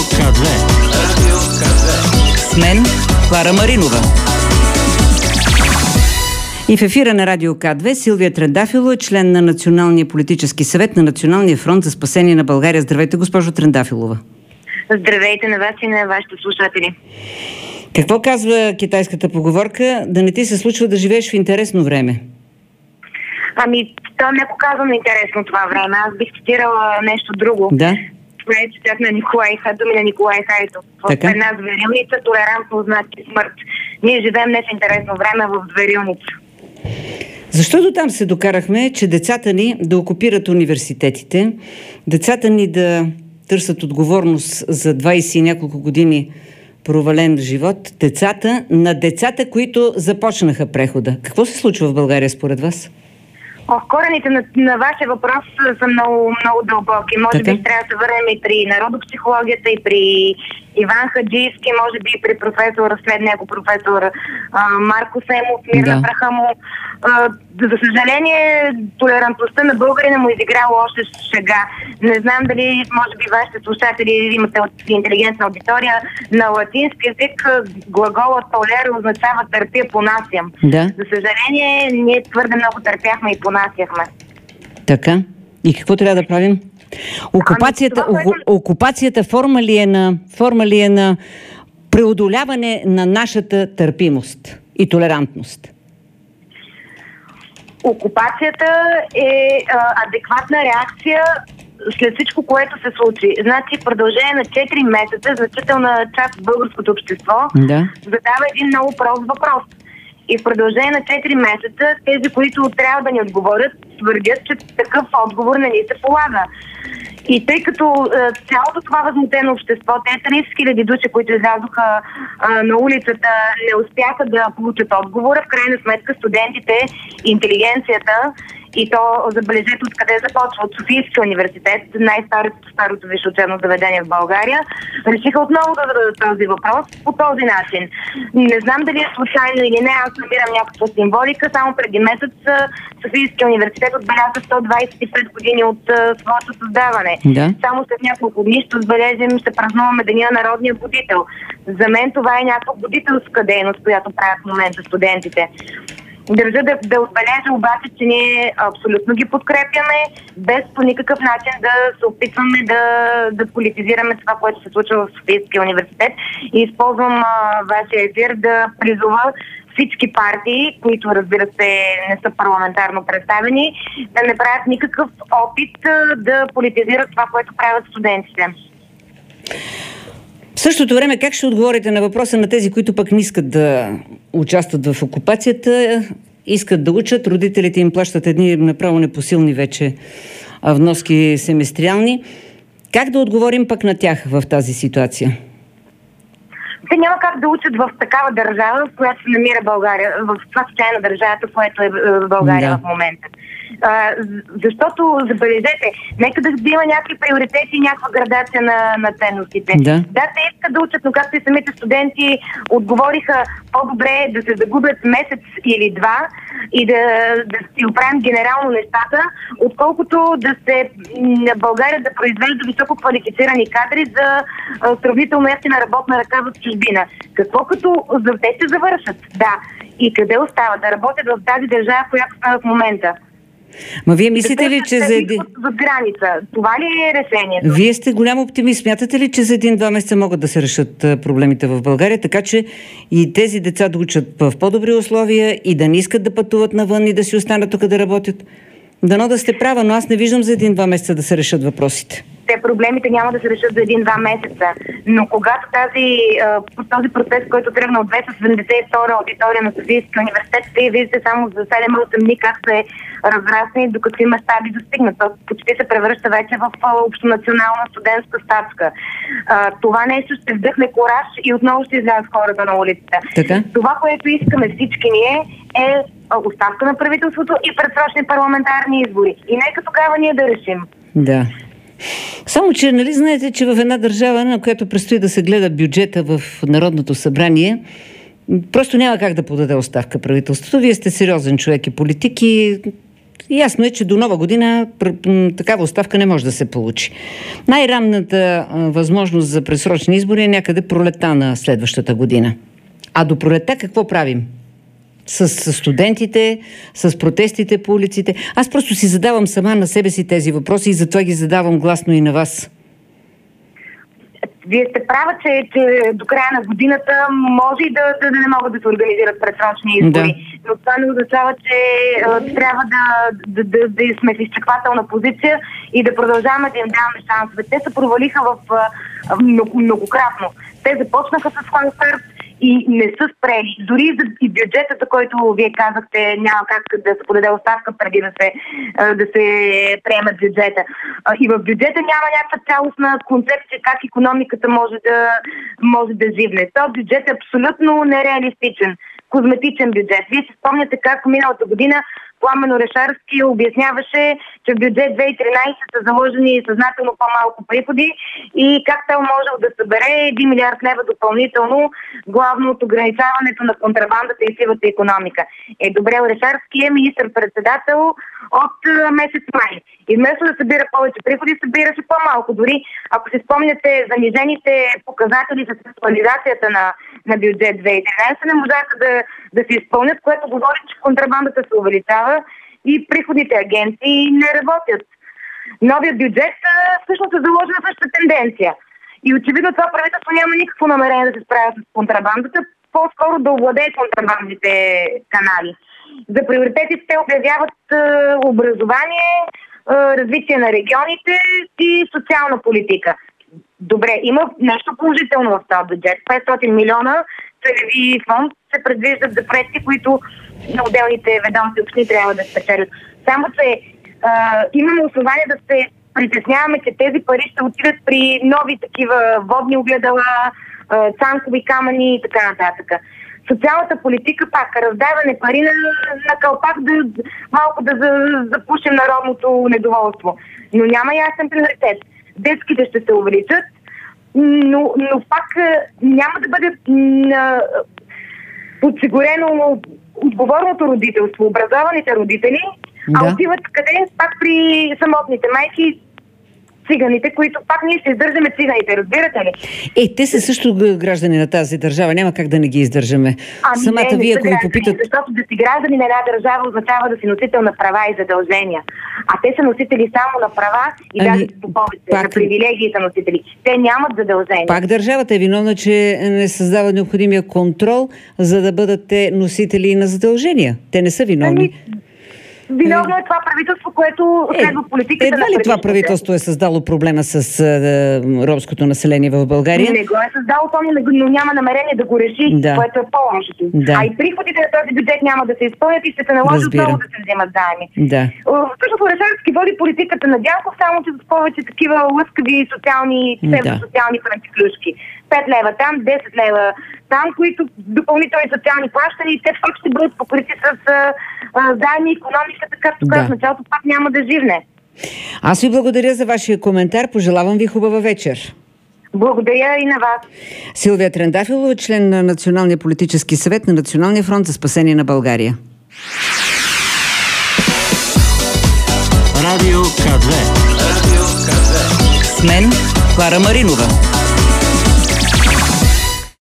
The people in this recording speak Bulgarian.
К2. Радио К2. С мен Клара Маринова. И в ефира на Радио К2 Силвия Трендафилова, член на Националния политически съвет на Националния фронт за спасение на България. Здравейте, госпожо Трендафилова. Здравейте на вас и на вашите слушатели. Какво казва китайската поговорка? Да не ти се случва да живееш в интересно време. То не го казвам интересно това време. Аз бих цитирала нещо друго. Да. Цитат на думи на Николай Хайтов. В една зверилница толерантно значи смърт. Ние живеем не в интересно време, в зверилница. Защо до там се докарахме, че децата ни да окупират университетите, децата ни да търсят отговорност за 20 и няколко години провален живот, децата, които започнаха прехода? Какво се случва в България според вас? Корените на вашия въпрос са много, много дълбоки. Може би трябва да се върнем и при народопсихологията, и при Иван Хаджийски, може би и при след него професор Марко Семов, мир на праха му. За съжаление, толерантността на българина му изигра лоша шега. Не знам дали, може би, вашите слушатели имате интелигентна аудитория. На латински език глаголът толера означава търпя, понасям. Да. За съжаление, ние твърде много търпяхме и понасяхме. Така. И какво трябва да правим? Окупацията форма ли е на преодоляване на нашата търпимост и толерантност? Окупацията е адекватна реакция след всичко, което се случи. Значи, в продължение на 4 месеца значителна част от българското общество задава един много прост въпрос. И в продължение на 4 месеца тези, които трябва да ни отговорят, твърдят, че такъв отговор не ни се полага. И тъй като цялото това възмутено общество, те 30 000 души, които излязоха на улицата, не успяха да получат отговора, в крайна сметка студентите, интелигенцията, и то, забележете, откъде започва, от Софийския университет, най-старото висше учебно заведение в България, решиха отново да зададат този въпрос по този начин. Не знам дали е случайно или не, аз намирам някаква символика. Само преди месец Софийския университет отбеляза 125 години от своето създаване. Да. Само след няколко дни ще отбележим, ще празнуваме Деня на народния будител. За мен това е някаква будителска дейност, която правят в момента студентите. Държа да отбележа обаче, че ние абсолютно ги подкрепяме, без по никакъв начин да се опитваме да политизираме това, което се случва в Софийския университет. И използвам вашия ефир да призова всички партии, които, разбира се, не са парламентарно представени, да не правят никакъв опит да политизират това, което правят студентите. В същото време, как ще отговорите на въпроса на тези, които пък не искат да участват в окупацията, искат да учат, родителите им плащат едни направо непосилни вече вноски семестриални? Как да отговорим пък на тях в тази ситуация? Те няма как да учат в такава държава, в която се намира България, в това състояние на държавата, което е в България в момента. Защото, забележете, нека да има някакви приоритети и някаква градация на ценностите. Да, те искат да учат, но както и самите студенти отговориха, по-добре да се загубят месец или два и да си оправим генерално нещата, отколкото да се България да произвежда високо квалифицирани кадри за сравнително ефтина работна ръка в чужбина. Какво като те ще завършат? Да. И къде остава? Да работят в тази държава, която става в момента. Ма вие мислите ли, че за един... За граница. Това ли е решението? Вие сте голям оптимист. Смятате ли, че за 1-2 месеца могат да се решат проблемите в България, така че и тези деца да учат в по-добри условия и да не искат да пътуват навън и да си останат тук да работят? Дано да сте права, но аз не виждам за 1-2 месеца да се решат въпросите. Проблемите няма да се решат за 1-2 месеца. Но когато този процес, който тръгна от 272 аудитория на Софийския университет, вие виждате само за 7-8 дни как се разрасне и до какви мащаби достигнат. То почти се превръща вече в общонационална студентска стачка. Това нещо ще вдъхне кураж и отново ще излязат хората на улицата. Така? Това, което искаме всички ние, е оставка на правителството и предсрочни парламентарни избори. И нека тогава ние да решим. Да. Само, че нали знаете, че в една държава, на която предстои да се гледа бюджета в Народното събрание, просто няма как да подаде оставка правителството. Вие сте сериозен човек и политик и ясно е, че до нова година такава оставка не може да се получи. Най-ранната възможност за предсрочни избори е някъде пролетта на следващата година. А до пролетта какво правим? С студентите, с протестите по улиците. Аз просто си задавам сама на себе си тези въпроси и затова ги задавам гласно и на вас. Вие сте права, че до края на годината може и да не могат да се организират предсрочни избори. Да. Но това не означава, че трябва да сме в изчаквателна позиция и да продължаваме да им даваме шансове. Те се провалиха многократно. Те започнаха с фалстарт и не са спрели. Дори и бюджета, за който вие казахте, няма как да се подаде оставка преди да се приемат бюджета. И в бюджета няма някаква цялостна концепция как икономиката може да живне. Този бюджет е абсолютно нереалистичен. Козметичен бюджет. Вие си спомняте как миналата година Пламен Орешарски обясняваше, че в бюджет 2013 са заложени съзнателно по-малко приходи и как той можел да събере 1 милиард лева допълнително, главно от ограничаването на контрабандата и сивата икономика. Добре, Орешарски е министър-председател от месец май. И вместо да събира повече приходи, събираше по-малко. Дори, ако си спомняте, занижените показатели за актуализацията на бюджет 2013 не можаха да се изпълнят, което говори, че контрабандата се увеличава и приходните агенции не работят. Новият бюджет всъщност е заложен на същата тенденция. И очевидно това правителство няма никакво намерение да се справя с контрабандата, по-скоро да овладее контрабандните канали. За приоритетите те обявяват образование, развитие на регионите и социална политика. Добре, има нещо положително в този бюджет. 500 милиона целеви фонд се предвиждат за проекти, които на отделните ведомства и общини трябва да спечелят. Само че имаме основание да се притесняваме, че тези пари ще отидат при нови такива водни огледала, цанкови камъни и така нататък. Социалната политика пак, раздаване пари на калпак, малко да запушим народното недоволство. Но няма ясен приоритет. Детските ще се увеличат, но пак няма да бъде подсигурено отговорното родителство, образованите родители, а отиват къде? Пак при самотните майки, циганите, които пак ние ще издържаме циганите, разбирате ли? Те са също граждани на тази държава, няма как да не ги издържаме. Самата вие, ако ви попитат... Защото да си граждани на една държава означава да си носител на права и задължения. А те са носители само на права и даже по повече на привилегии са носители. Те нямат задължения. Пак държавата е виновна, че не създава необходимия контрол, за да бъдат те носители на задължения. Те не са виновни. Виновно е това правителство, което следва политиката на правителството. Едва ли това правителство е създало проблема с ромското население в България? Не го е създало, но няма намерение да го реши, което е по-лошото. А и приходите на този бюджет няма да се изпълнят и ще се наложи отново да се вземат заеми. Всъщност Орешарски води политиката на Дянков, само че с повече такива лъскави социални, псевдосоциални франчеклюшки. 5 лева там, 10 лева там, които допълнителни социални плащания и те пак ще бъдат покрити с заеми икономиката, както в началото пак няма да живне. Аз ви благодаря за вашия коментар. Пожелавам ви хубава вечер. Благодаря и на вас. Силвия Трендафилова, член на Националния политически съвет на Националния фронт за спасение на България. Радио К2. С мен Клара Маринова.